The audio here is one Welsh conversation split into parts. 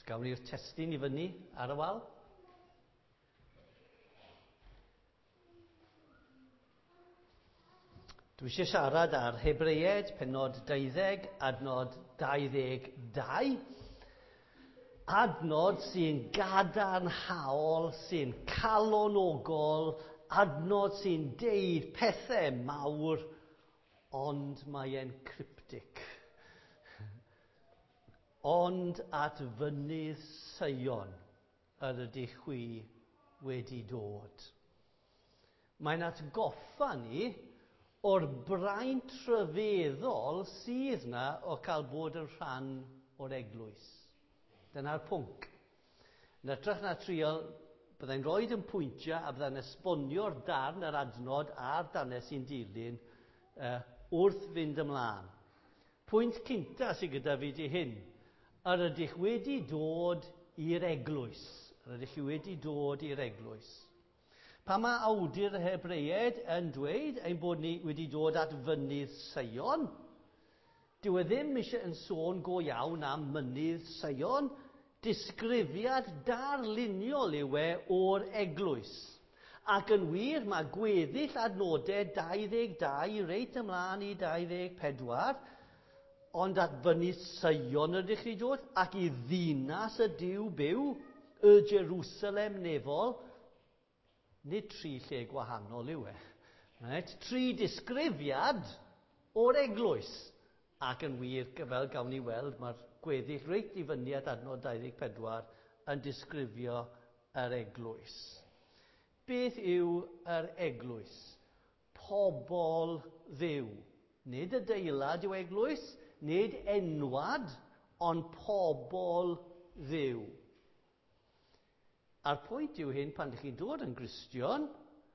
Os gawn ni'r testun I fyny ar y wal. Dwi eisiau siarad ar Hebreaid, pennod 12, adnod 22. Adnod sy'n gadarnhaol, sy'n calonogol, adnod sy'n deud pethau mawr, ond mae'n cryptic. Ond at fynydd Sion yr ydych chwi wedi dod. Mae'n atgoffa ni o'r braint rhyfeddol sydd yna o cael bod yn rhan o'r eglwys. Dyna'r pwnc. Yn ytrach na trial, byddai'n rhoi yn pwyntio a byddai'n esbonio'r darn yr adnod a'r darnau sy'n dilyn wrth fynd ymlaen. Pwynt cynta sydd gyda fi di hyn. Yr ydych wedi dod i'r eglwys. Yr ydych chi wedi dod i'r eglwys. Pa mae awdur y Hebreaid yn dweud ein bod ni wedi dod at fynydd Sion? Dyw e ddim eisiau yn sôn go iawn am mynydd Sion. Disgrifiad darluniol yw e o'r eglwys. Ac yn wir mae gweddill adnodau 22 reit ymlaen I 24, ond at fynydd Sion ydych chi dod, ac I ddinas y Duw byw, y Jerusalem nefol, nid 3 lle gwahanol yw e. Right? 3 disgrifiad o'r eglwys. Ac yn wir, fel gawn ni weld, mae'r gweddill reit I fyny at adnod 24 yn disgrifio yr eglwys. Beth yw yr eglwys? Pobol dduw. Nid adeilad yw eglwys, nid enwad, ond pobol dduw. A'r pwynt yw hyn pan ydych chi'n dod yn Gristion,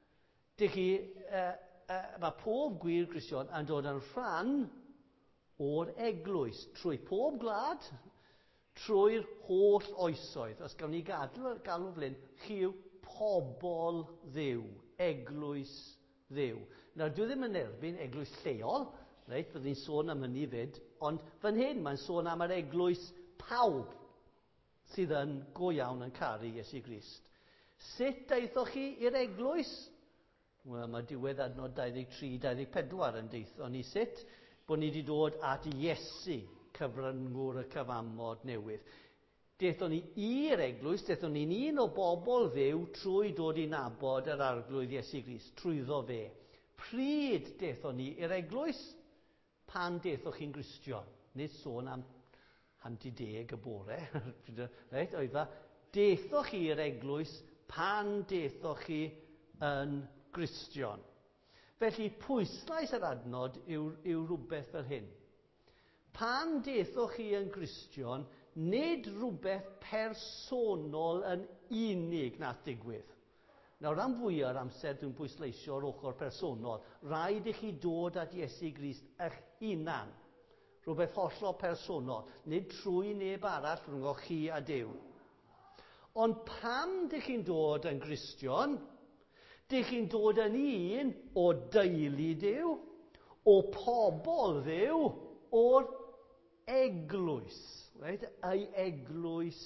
mae pob gwir Gristion yn dod yn rhan o'r eglwys, trwy pob gwlad, trwy'r holl oesoedd. Os gawn ni galw flyn, chi yw pobol dduw, eglwys dduw. Nawr, dwi ddim yn erbyn eglwys lleol, reit, byddai'n sôn am hynny fyd, ond fan hyn mae'n sôn am yr eglwys pawb sydd yn go iawn yn caru Iesu Grist. Sut daethoch chi i'r eglwys? Wel, mae diwedd adnod 23-24 yn deitho ni sut, bod ni wedi dod at Iesu, cyfryngwr y cyfamod newydd. Daethon ni i'r eglwys, daethon ni'n un o bobl dduw trwy dod I nabod yr arglwydd Iesu Grist, trwyddo fe. Pryd daethon ni i'r eglwys? Pan daethoch chi'n Gristion? Nid sôn am 10 y bore. Right, oedd fa, daethoch chi i'r eglwys pan daethoch chi yn Gristion. Felly pwyslais yr adnod yw rhywbeth fel hyn. Pan daethoch chi yn Gristion, nid rhywbeth personol yn unig nath digwydd. Nawr, ran fwyaf o'r amser dwi'n pwysleisio o'r ochr personol, rhaid I chi dod at Iesu Grist eich hunan. Rhywbeth hollol personol, nid trwy neb arall rhwng chi a Duw. Ond pam dych chi'n dod yn Gristion? Dych chi'n dod yn un o deulu Duw, o pobol Dduw, o'r eglwys. Right? Ei eglwys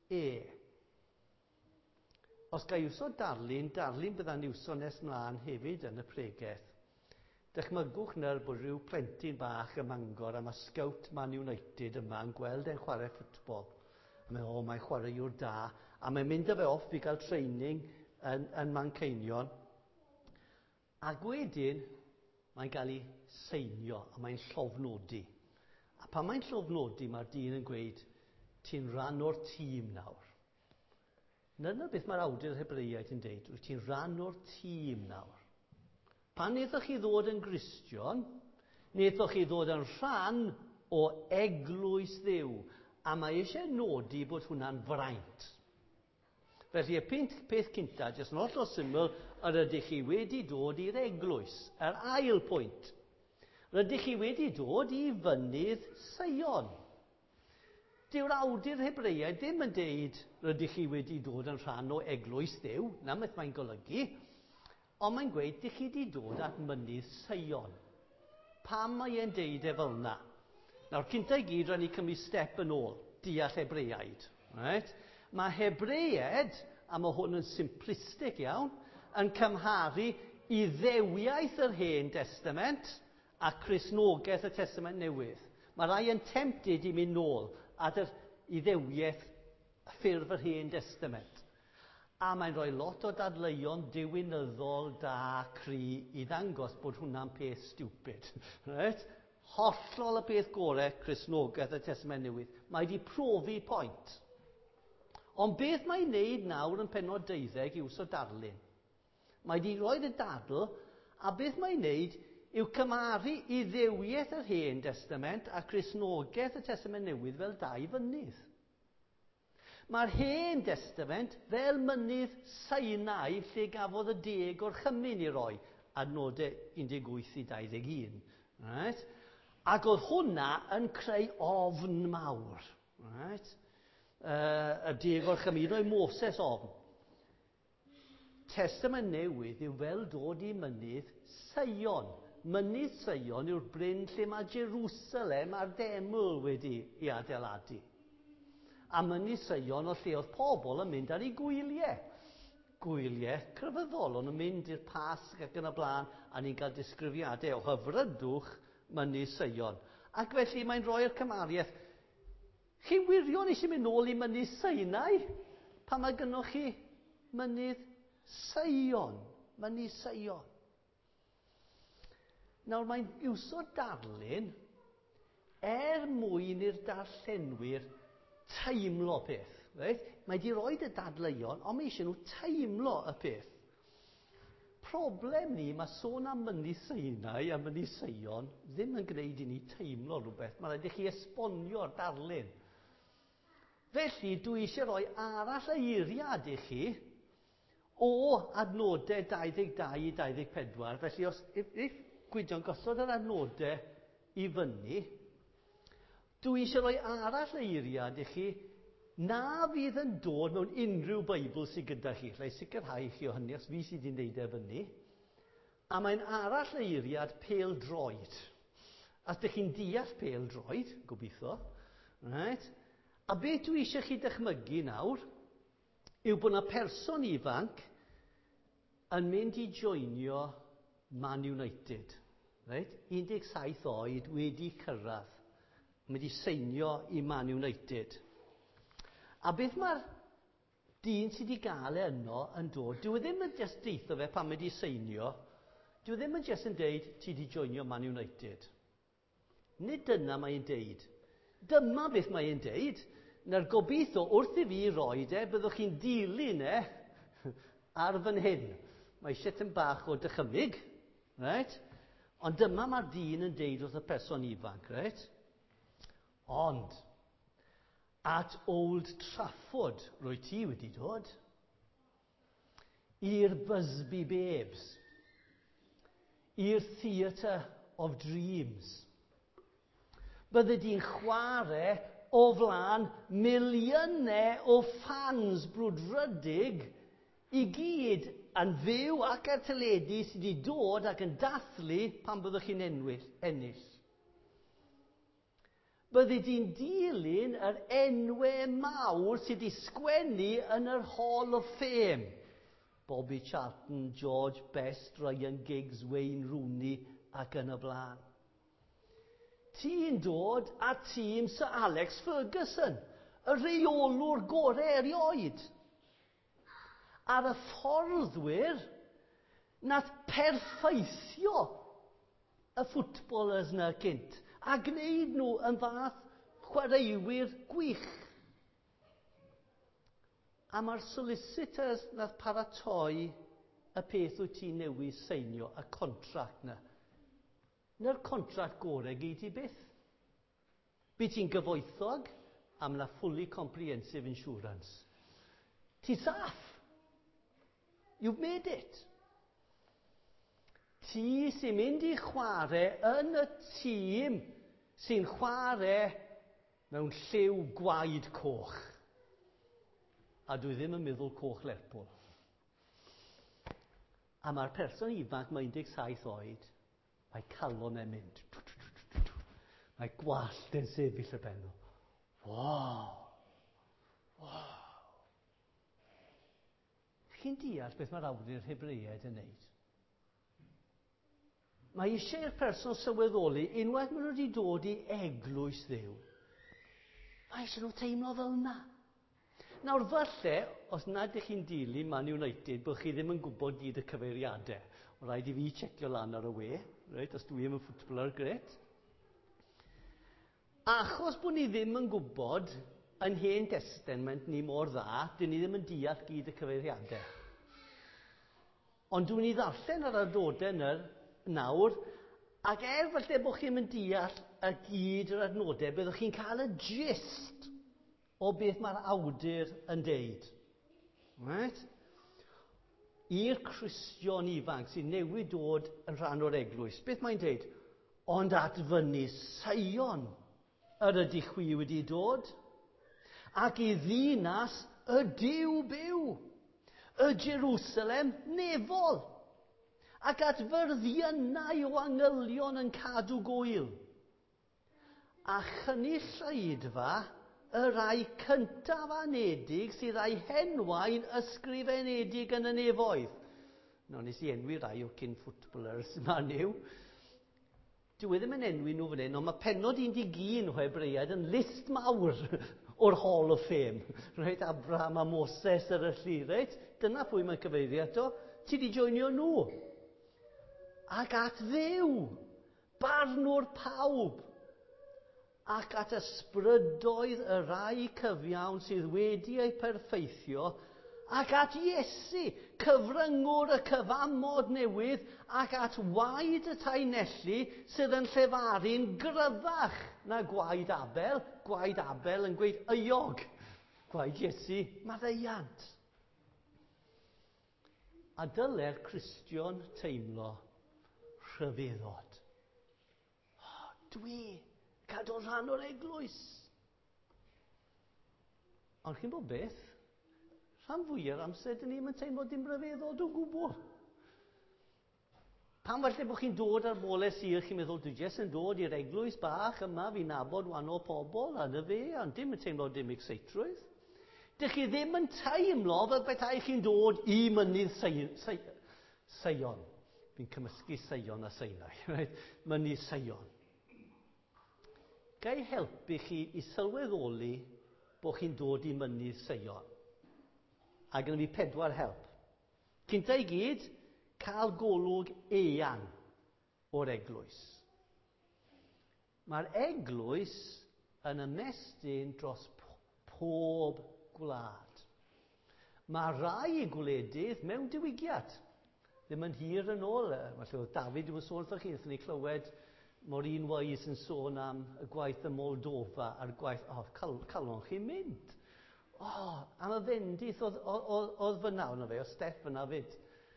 Os ga iwso darlun bydda'n iwso nes mlaen hefyd yn y pregeth. Dychmygwch nawr bod rhyw plentyn bach ym Mangor am y Scout Man United yma yn gweld e'n chwarae ffwtbol. Mae'n chwaraewr da, a mae'n mynd â fe off I gael training yn Manceinion. Ac wedyn, mae'n cael ei seinio, a mae'n llofnodi. A pan mae'n llofnodi, mae'r dyn yn gweud, ti'n rhan o'r tîm nawr. Dyna beth mae'r awdur Hebreaid yn deud, wyt ti'n rhan o'r tîm nawr. Pan wnaethoch chi ddod yn Gristion, wnaethoch chi ddod yn rhan o eglwys Dduw, a mae eisiau nodi bod hwnna'n fraint. Felly y peth cynta, jyst yn hollol syml, yr ydych chi wedi dod i'r eglwys. Yr ail pwynt. Yr ydych chi wedi dod I fynydd Sion. Dyw'r awdur Hebreaid ddim yn deud rydych chi wedi dod yn rhan o eglwys Dduw, na beth mae'n golygu, ond mae'n gweud dych chi wedi dod at mynydd Sion. Pam mae e'n deud fel yna? Nawr, cynta I gyd, rhaid ni cymryd step yn ôl, deall Hebreaid. Right? Mae Hebreaid, a mae hwn yn simplistic iawn, yn cymharu Iddewiaeth yr Hen Testament a Cristnogaeth y Testament Newydd. Mae rai yn tempted i mynd nôl at yr Iddewiaeth ffurf yr Hen Testament. A mae'n rhoi lot o dadleuon diwinyddol da cry i ddangos bod hwnna'n peth stupid. Right? Hollol y peth gorau Cristnogaeth y Testament Newydd. Mae wedi profi pwynt. Ond beth mae'n wneud nawr yn pennod 12 yw so darlun. Mae wedi rhoi y dadl, a beth mae'n wneud yw cymaru Iddewiaeth yr Hen Testament a Cristnogaeth y Testament Newydd fel dau fynydd. Mae'r Hen Testament fel mynydd Sinai lle gafodd y 10 o'r chymyn i roi, adnodau 18 i 21. Right? Ac oedd hwnna yn creu ofn mawr. Right? Y 10 o'r chymyn roi Moses ofn. Testament Newydd yw fel dod i mynydd Sion. Mynydd Sion yw'r bryn lle mae Jerusalem a'r deml wedi ei adeiladu. A mynydd Sion o lle oedd pobl yn mynd ar ei gwyliau. Gwyliau crefyddol, ond yn mynd i'r Pasg ac yn y blaen, a ni'n cael disgrifiadau o hyfrydwch mynydd Sion. Ac felly mae'n rhoi'r cymariaeth. Chi wirion eisiau mynd nôl i mynydd Sinai? Pa mae gynnwch chi mynydd Sion? Mynydd Sion. Nawr mae'n iwso darlun mwyn i'r darllenwyr teimlo peth. Right? Mae wedi rhoi y dadleuon, ond mae eisiau nhw teimlo y peth. Problem ni, mae sôn am mynydd Sinai a mynydd Sion ddim yn gwneud i ni teimlo rhywbeth. Mae rhaid i chi esbonio'r darlun. Felly, dwi eisiau rhoi arall eiriad i chi o adnodau 22 i 24. Felly, os Gwydion gosod yr adnodau i fyny, dwi eisiau rhoi arall eiriad i chi na fydd yn dod mewn unrhyw Beibl sydd gyda chi. Lle sicrhau chi o hynny, os fi sydd wedi'i wneud e fyny. A mae'n arall eiriad pêl-droed. Os ydych chi'n deall pêl-droed, gobeithio. Right? A beth dwi eisiau chi dychmygu nawr, yw bod yna person ifanc yn mynd i joinio Man United. Right? 17 oed wedi cyrraedd. Mae wedi seinio i Man United. A beth mae'r dyn sydd wedi gael yno yn dod, dyw e ddim yn just deitho fe pan mae wedi seinio, dyw e ddim yn just yn deud, ti wedi joinio Man United. Nid dyna mae'n deud. Dyma beth mae'n deud, na'r gobeithio wrth i fi roi byddwch chi'n dilyn ar fan hyn. Mae eisiau tym bach o dychymyg, right? Ond dyma mae'r dyn yn deud wrth y person ifanc, right? Ond, at Old Trafford, rwy ti wedi dod, i'r Busby Babes, i'r Theatre of Dreams. Bydde di'n chwarae o flaen miliynau o ffans brwdfrydig i gyd yn fyw ac ar teledu sydd wedi dod ac yn dathlu pan byddwch chi'n ennill. Bydde di'n dilyn yr enwau mawr sydd wedi sgwennu yn yr Hall of Fame. Bobby Charlton, George Best, Ryan Giggs, Wayne Rooney ac yn y blaen. Ti'n dod a tîm Sir Alex Ferguson, y reolwr gorau erioed. A'r hyfforddwyr nath perffaithio y ffwtbolers na cynt a gwneud nhw yn fath chwaraewyr gwych. A mae'r solicitors nath paratoi y peth wyt ti newydd seinio, y contract na. Na'r contract gorau gyd i byth. Bydd ti'n gyfoethog am na fully comprehensive insurance. Ti saff. You've made it. Ti sy'n mynd i chwarae yn y tîm sy'n chwarae mewn lliw gwaed coch. A dwi ddim yn meddwl coch Lerpwl. A mae'r person ifanc mae 17 oed, mae calon e'n mynd. Mae gwallt yn sefyll y benno. Wow! Chi'n deall beth mae'r awdur Hebreaid yn neud? Mae eisiau'r person sylweddoli unwaith maen nhw wedi dod i eglwys Dduw. Mae eisiau nhw teimlo fel yna. Nawr falle, os nad ydych chi'n dilyn Man United, bod chi ddim yn gwybod gyd y cyfeiriadau. O rhaid i fi checio lan ar y we, reit, os dwi ddim yn ffwtbler, gret. Achos bod ni ddim yn gwybod yn Hen Testament ni mor dda, dyn ni ddim yn deall gyd y cyfeiriadau. Ond dwi'n ni ddarllen ar adnodau nawr, ac falle bod chi'n mynd deall y gyd yr adnodau, byddwch chi'n cael y gist o beth mae'r awdur yn deud. Right? I'r Cristion ifanc sy'n newid dod yn rhan o'r eglwys. Beth mae'n deud? Ond at fyny Sion yr ydych chi wedi dod, ac i ddinas y Duw byw, y Jerusalem nefol, ac at fyrddionau o angylion yn cadw gwyl, a chynulleidfa y rai cyntaf anedig sydd â'i henwau'n ysgrifenedig yn y nefoedd. Nawr, nes i enwi rai o cyn ffwtbolers yma niw. Dwi ddim yn enwi nhw fan hyn, ond mae pennod 11 o Hebreaid yn list mawr o'r Hall of Fame. Reit, Abraham a Moses ar y lli, reit? Dyna pwy mae'n cyfeirio ato. Ti di joinio nhw. Ac at Dduw, barnwr pawb, ac at ysbrydoedd y rai cyfiawn sydd wedi ei perffeithio, ac at Iesu, cyfryngwr y cyfamod newydd, ac at waed y taenelli sydd yn llefaru'n gryfach na gwaed Abel. Gwaed Abel yn gweud euog. Gwaed Iesu, maddeuant. A dyle'r Cristion teimlo rhyfeddod. Dwi cadw'n rhan o'r eglwys. Ond chi'n bod beth? Rhan fwyaf amser, dyn ni'n teimlo dim rhyfeddod o gwbl. Pan falle bod chi'n dod ar bole sir, chi'n meddwl, dwi jes yn dod i'r eglwys bach yma, fi'n nabod wahanol pobl, a dy fe, ond dim yn teimlo dim exeitrwydd. Dych chi ddim yn teimlo fel betai chi'n dod i mynydd Sion. Fi'n cymysgu Sion a Sinai, right? Mynydd Sion. Gai helpu chi i sylweddoli bod chi'n dod i mynydd Sion. A gyda fi 4 help. Cynta i gyd, cael golwg eang o'r eglwys. Mae'r eglwys yn ymestyn dros pob gwlad. Mae rai gwledydd mewn diwygiad. Ddim yn hir yn ôl. Felly oedd David wedi sôn wrthych chi, wrthyn ni clywed Maureen Wise yn sôn am y gwaith y Moldova a'r gwaith, calon chi'n mynd. Am y fendith oedd fyna o'na fe, o Steff fyna fyd.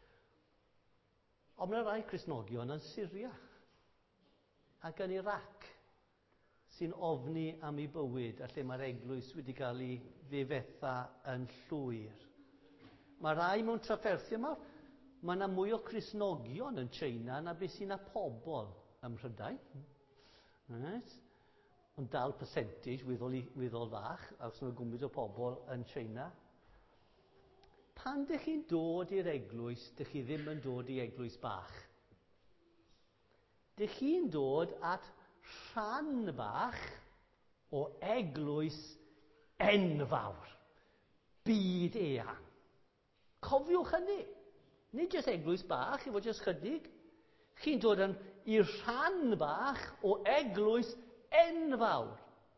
Ond mae rai Cristnogion yn Syria ac yn Iraq sy'n ofni am ei bywyd a lle mae'r eglwys wedi cael ei ddifetha yn llwyr. Mae rai mewn trafferthio mawr. Mae yna mwy o Cristnogion yn China na beth sy'n na pobl ym Mhrydain. Right? Ond dal percentage wyddol fach, os yna gwmwyd o pobl yn China. Pan dych chi'n dod i'r eglwys, dych chi ddim yn dod i eglwys bach. Dych chi'n dod at rhan bach o eglwys enfawr. Byd eang. Cofiwch hynny. Nid jyst eglwys bach, efo jyst chydig. Chi'n dod i'r rhan bach o eglwys enfawr.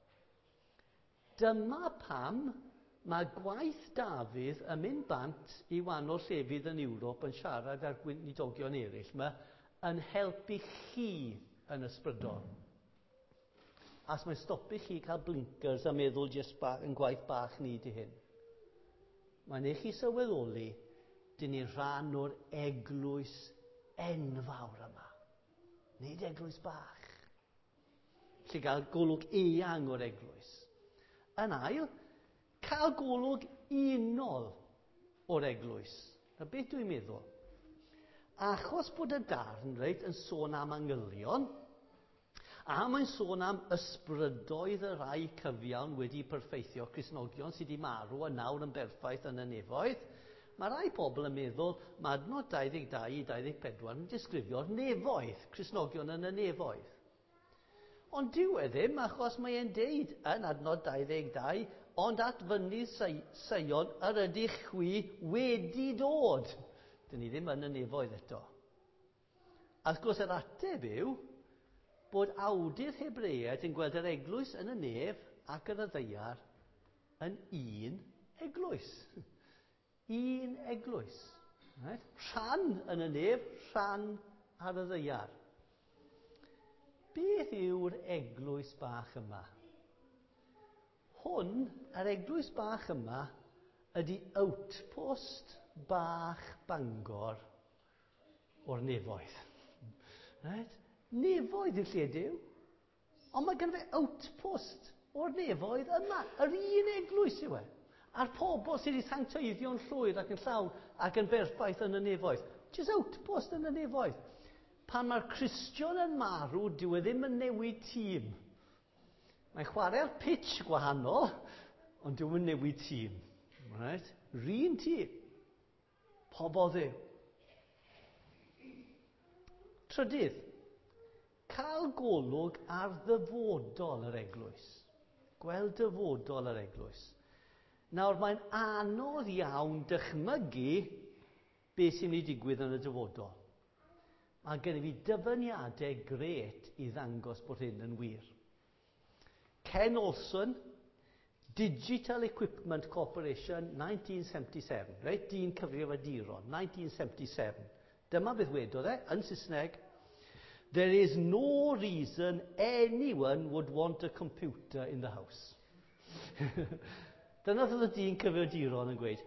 Dyma pam mae gwaith Dafydd yn mynd bant i wahanol llefydd yn Ewrop yn siarad ar gweinidogion eraill yn helpu chi yn ysbrydol. As mae'n stopu chi cael blinkers a meddwl jyst yn gwaith bach ni di hyn. Mae'n eich chi sylweddoli, dyn ni rhan o'r eglwys enfawr yma. Nid eglwys bach. Lle gael golwg eang o'r eglwys. Yn ail, cael golwg unol o'r eglwys. Na beth dwi'n meddwl? Achos bod y darn reit yn sôn am angylion, A mae'n sôn am ysbrydoedd y rai cyfiawn wedi perfeithio Cristnogion sydd wedi marw a nawr yn berffaith yn y nefoedd. Mae rai pobl yn meddwl mae adnod 22 i 24 yn disgrifio'r nefoedd, Cristnogion yn y nefoedd. Ond dyw e ddim, achos mae e'n deud yn adnod 22, ond at fyny Sion yr ydych chwi wedi dod. Dyn ni ddim yn y nefoedd eto. A wrth gwrs yr ateb yw bod awdur Hebreaid yn gweld yr eglwys yn y nef ac yn y ddeiar yn un eglwys. Un eglwys. Right? Rhan yn y nef, rhan ar y ddeiar. Beth yw'r eglwys bach yma? Hwn, yr eglwys bach yma, ydy outpost bach Bangor o'r nefoedd. Right? Nefoedd yw'r lle Duw. Ond mae gen fe outpost o'r nefoedd yma. Yr un eglwys yw e. A'r pobl sydd wedi sancteiddio'n llwyr ac yn llawn ac yn berffaith yn y nefoedd. Just outpost yn y nefoedd. Pan mae'r Cristion yn marw, dyw e ddim yn newid tîm. Mae'n chwarae'r pitch gwahanol, ond dyw e'n newid tîm. Right? R'un tîm. Pobl Dduw. Trydydd, cael golwg ar ddyfodol yr eglwys. Gweld dyfodol yr eglwys. Nawr, mae'n anodd iawn dychmygu beth sy'n ei digwydd yn y dyfodol. Mae gen i fi dyfyniadau gret i ddangos bod hyn yn wir. Ken Olson, Digital Equipment Corporation, 1977. Reit, dyn cyfrifiaduron, 1977. Dyma beth wedodd e, yn Saesneg. There is no reason anyone would want a computer in the house. Dyna oedd y dyn cyfrifiaduron yn gweud.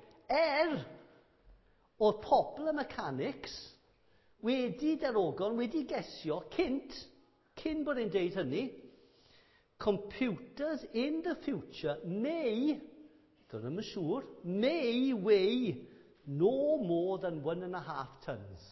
Oedd pobl y mechanics wedi darogan, wedi gesio, cyn bod e'n deud hynny, computers in the future may, dyna ddim yn siŵr, may weigh no more than 1.5 tons.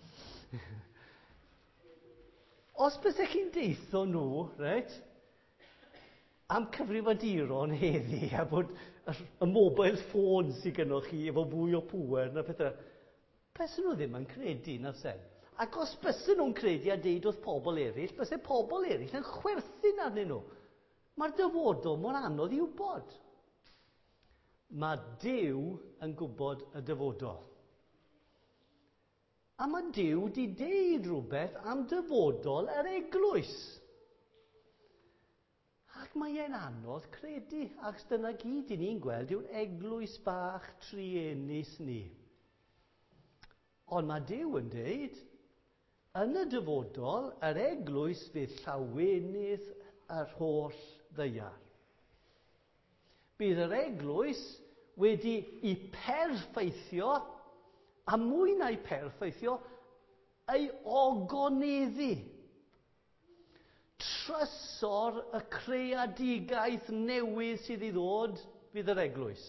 Os bysech chi'n deitho nhw, right, am cyfrifiaduron heddi, a bod y mobile phone sydd gennych chi efo fwy o pŵer na pethau, bysyn nhw ddim yn credu na sen. Ac os bysyn nhw'n credu a deud wrth pobl eraill, bysyn pobl eraill yn chwerthin arnyn nhw. Mae'r dyfodol mor anodd i wybod. Mae Duw yn gwybod y dyfodol. A mae Duw wedi deud rhywbeth am dyfodol yr eglwys. Ac mae e'n anodd credu, ac dyna gyd i ni'n gweld yw'r eglwys bach trienus ni. Ond mae Duw yn deud, yn y dyfodol, yr eglwys fydd llawenydd yr holl ddeiar. Bydd yr eglwys wedi i perfeithio, a mwy na'i perfeithio, ei ogoneddu. Trysor y creadigaeth newydd sydd i ddod fydd yr eglwys.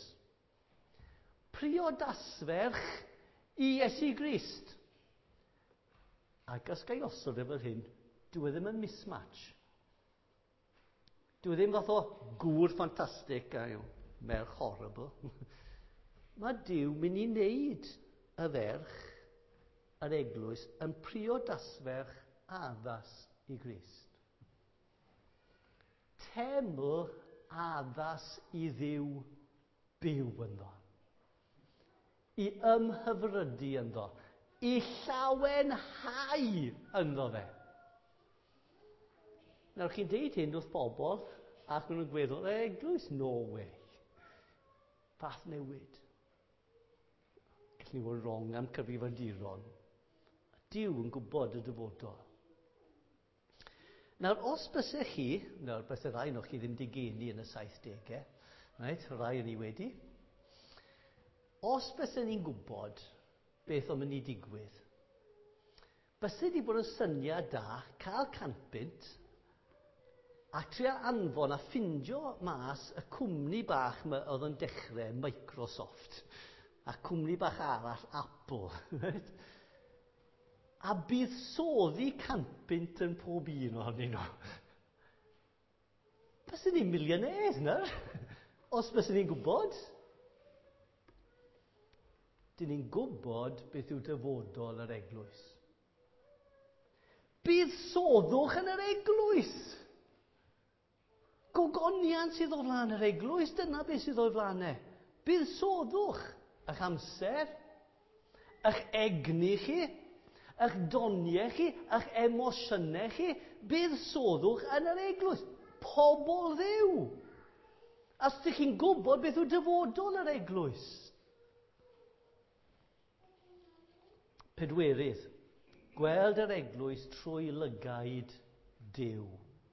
Priodasferch i Iesu Grist. Ac os gai osod efo hyn, dyw e ddim yn mismatch. Dyw e ddim fath o gŵr ffantastig a merch horrible. Mae Duw mynd i wneud y ferch, yr eglwys, yn priodasferch addas i Grist. Teml addas i Dduw byw ynddo. I ymhyfrydu ynddo. I llawenhau ynddo fe. Nawr chi'n deud hyn wrth bobl, ac nhw'n gweddol, eglwys, no way. Fath newid. Gallwn ni fod wrong am cyfrifiaduron. Duw yn gwybod y dyfodol. Nawr, os bysech chi, nawr bysau rai nhw chi ddim digeni yn y 70au, right? Rai yn ei wedi. Os bysau ni'n gwybod beth o'n mynd i digwydd, bysau wedi bod yn syniad da cael canpynt a trio anfon a ffindio mas y cwmni bach yma oedd yn dechrau Microsoft a cwmni bach arall Apple. Right? A buddsoddi canpynt yn pob un ohonyn nhw. Bysyn ni'n milioners nawr, os bysyn ni'n gwybod. Dyn ni'n gwybod beth yw dyfodol yr eglwys. Bydd soddwch yn yr eglwys. Gogonian sydd o flaen yr eglwys, dyna beth sydd o'i flaen e. Bydd soddwch eich amser, eich egni chi, eich doniau chi, eich emosiynau chi, bydd soddwch yn yr eglwys. Pobol Dduw. As ydych chi'n gwybod beth yw dyfodol yr eglwys. Pedwerydd, gweld yr eglwys trwy lygaid Duw.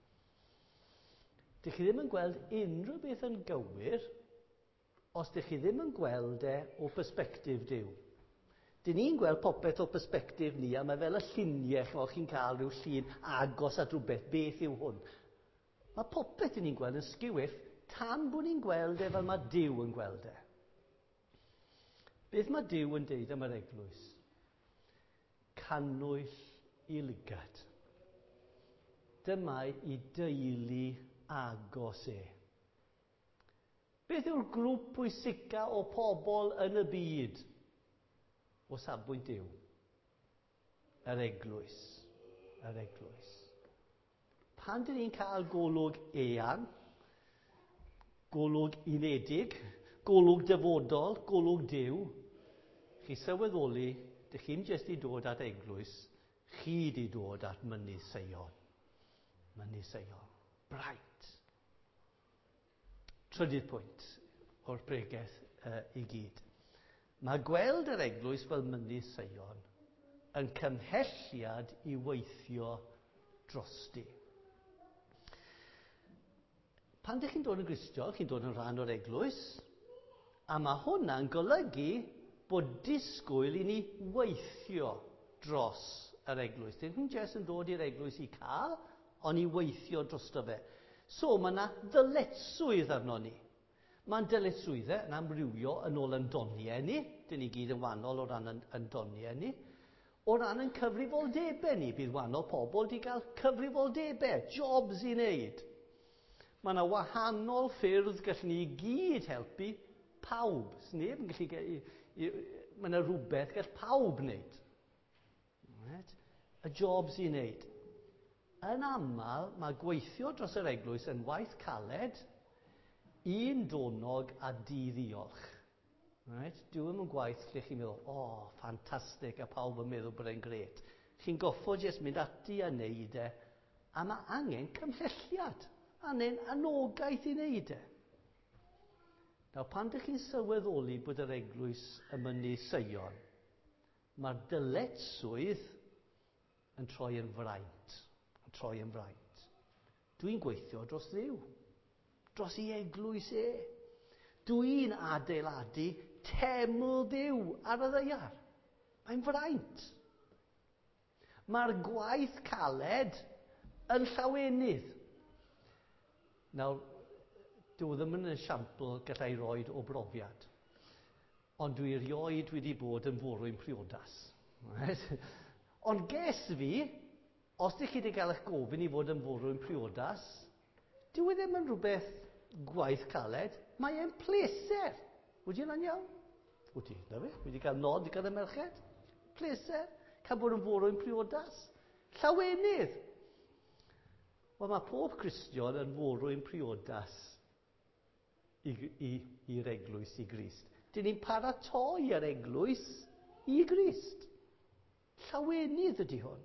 Dych chi ddim yn gweld unrhyw beth yn gywir os dych chi ddim yn gweld e o persbectif Duw. Dyn ni'n gweld popeth o persbectif ni, a mae fel y lluniau chi'n cael rhyw llun agos at rhywbeth, beth yw hwn. Mae popeth dyn ni'n gweld yn sgiwyll tan bod ni'n gweld e fel mae Duw yn gweld e. Beth mae Duw yn deud am yr eglwys? Cannwyll i lygad. Dyma i deulu agos e. Beth yw'r grŵp pwysica o pobl yn y byd o safbwynt Duw? Yr eglwys. Yr eglwys. Pan dyn ni'n cael golwg eang, golwg unedig, golwg dyfodol, golwg Duw, chi sylweddoli, dych chi'n jyst i dod at eglwys, chi di dod at mynydd Seion. Mynydd Seion. Braint. Trydydd pwynt o'r pregeth i gyd. Mae gweld yr eglwys fel mynydd Seion yn cymhelliad i weithio drosti. Pan dych chi'n dod yn Gristion, chi'n dod yn rhan o'r eglwys, a mae hwnna'n golygu bod disgwyl i ni weithio dros yr eglwys. Dyn nhw'n jes yn dod i'r eglwys i cael, ond i weithio drosto fe. So mae yna ddyletswydd arno ni. Mae'n dyletswyddau yn amrywio yn ôl yn doniau ni. Dyn ni gyd yn wahanol o ran yn doniau ni. O ran yn cyfrifoldebau ni, bydd wahanol pobl wedi cael cyfrifoldebau, jobs i wneud. Mae yna wahanol ffyrdd gallwn ni gyd helpu pawb. Sneb yn gallu... Mae yna rhywbeth gall pawb wneud. Right? Y jobs i wneud. Yn aml, mae gweithio dros yr eglwys yn waith caled, un donog a diddiolch. Right? Dyw ddim yn gwaith lle chi'n meddwl, ffantastig, a pawb yn meddwl bod e'n gret. Chi'n goffo jyst mynd ati a wneud e, a mae angen cymhelliad, angen anogaeth i wneud e. Nawr, pan dych chi'n sylweddoli bod yr eglwys yn mynydd Seion, mae'r dyletswydd yn troi yn fraint. Dwi'n gweithio dros Dduw, dros ei eglwys e. Dwi'n adeiladu teml Dduw ar y ddaear. Mae'n fraint. Mae'r gwaith caled yn llawenydd. Nawr, dyw ddim yn esiampl gallai roed o brofiad. Ond dwi erioed wedi bod yn forwyn priodas. Right? Ond ges fi, os ydych chi wedi cael eich gofyn i fod yn forwyn priodas, dyw ddim yn rhywbeth gwaith caled, mae e'n pleser. Wyt ti'n iawn? Wyt ti, na fe? Wedi cael nod i gael y merched? Pleser. Cael bod yn forwyn priodas. Llawenydd. Wel, mae pob Cristion yn forwyn priodas i'r eglwys i Grist. Dyn ni'n paratoi yr eglwys i Grist. Llawenydd ydy hwn.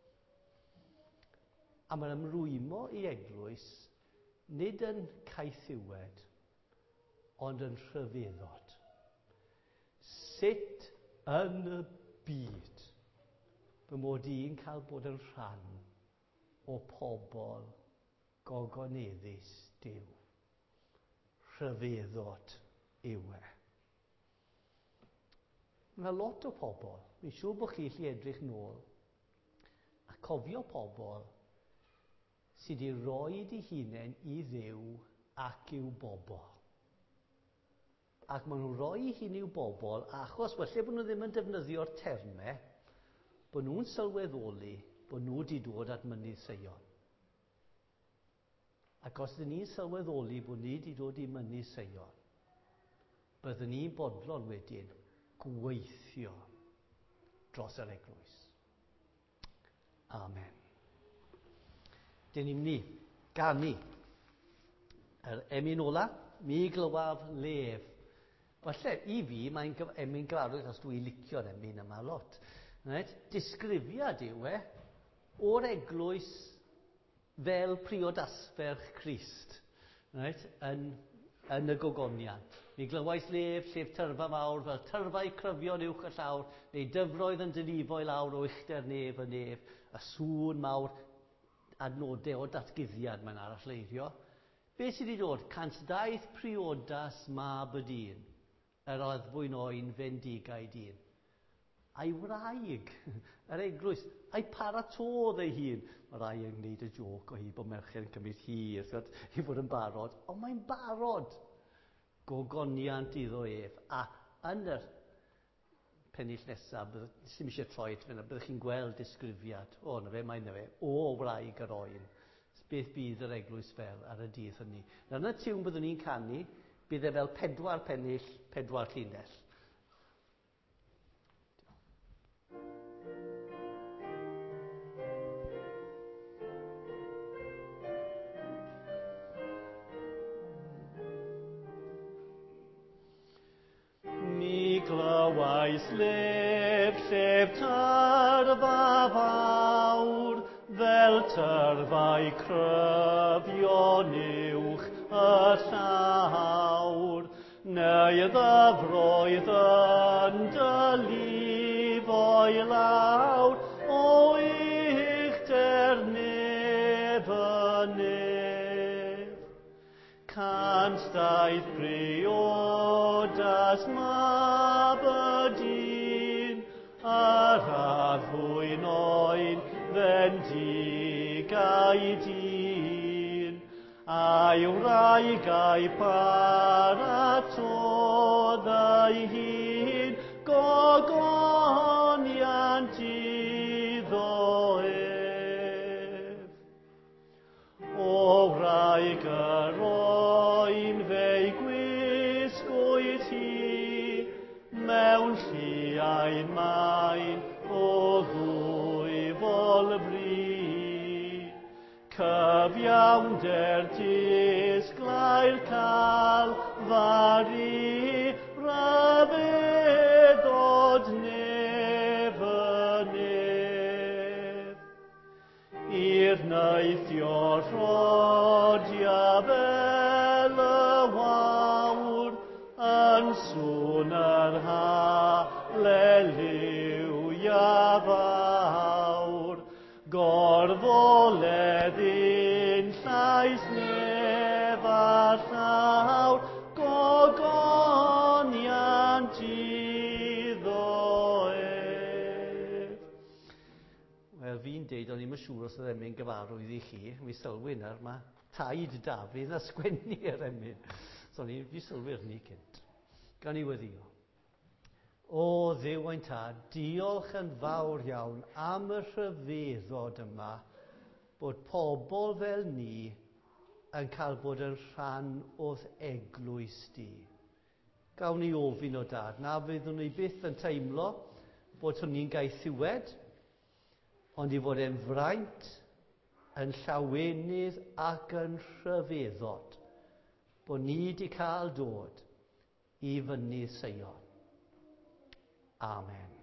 A mae'n ymrwymo i eglwys nid yn caethiwed, ond yn rhyfeddod. Sut yn y byd fy mod i'n cael bod yn rhan o pobl gogoneddus Duw. Rhyfeddod yw e. Mae lot o pobl, mi'n siŵr bod chi'n gallu edrych nôl, a cofio pobl sydd wedi rhoi eu hunain i Dduw ac i'w bobl. Ac maen nhw'n rhoi eu hun i'w bobl achos, felly bod nhw ddim yn defnyddio'r termau, bod nhw'n sylweddoli bod nhw wedi dod at mynydd Seion. Ac os ydyn ni'n sylweddoli bod ni wedi dod i mynnu Seion, byddwn ni'n bodlon wedyn gweithio dros yr eglwys. Amen. Dyn ni'n mynd i ganu yr emyn ola, mi glywaf lef. Falle i fi mae'n emyn gradwyd os dwi'n licio'r emyn yma lot. Right? Disgrifiad yw o'r eglwys fel priodasferch Crist, right? yn y gogoniant. Mi glywais lef tyrfa mawr fel tyrfau cryfion uwch y llawr, neu dyfroedd yn dynifo i lawr o uchder nef y nef, y sŵn mawr, adnodau o datguddiad mae'n aralleirio. Be sydd wedi dod? Cansdaeth priodas mab y dyn, yr addfwyn oen fendigau dyn. A'i wraig, yr eglwys, a'i paratodd ei hun. Mae rai yn gwneud y joc o hi bod merched yn cymryd hir, i fod yn barod, ond mae'n barod. Gogoniant iddo ef. A yn yr pennill nesaf, sy'n eisiau troi at fyna, byddwch chi'n gweld disgrifiad. O, na fe, mae'n na fe. O wraig yr oen. Beth bydd yr eglwys fel ar y dydd hynny. Yn y tiwn byddwn ni'n canu, bydd e fel 4 pennill, 4 llinell. Glywais lef tyrfa fawr, fel tyrfau cryfion uwch y llawr, neu ddyfroedd yn dylif o'i lawr, o uchder nef y nef. Cansdaeth priodas mab y dyn, yr addwyn oen fendigau dyn, a'i wraigau paratodd ei hun, gogoniant iddo ef. O wraig yr oen fe'i gwisgwyd hi, mewn lliain main o ddwyfol bri. Cyfiawnder disglair calfari, rhyfeddod nef y nef. I'r neithio rhodia fel y wawr, yn sŵn yr halleluia fawr. Gorfoledd un llais nef a llawr, gogoniant iddo ef. Wel, fi'n deud, o'n i'n siŵr os oedd emyn gyfarwydd i chi. Mi sylwi nawr, mae taid Dafydd a sgwennu'r emyn. So fi sylwi'r ni cynt. Gan i weddio. O, Dduw ein tad, diolch yn fawr iawn am y rhyfeddod yma bod pobl fel ni yn cael bod yn rhan o'th eglwys di. Gawn ni ofyn o dad, na fyddwn ni byth yn teimlo bod hynny'n gaethiwed, ond i fod e'n fraint, yn llawenydd ac yn rhyfeddod, bod ni wedi cael dod i fyny Seion. Amen.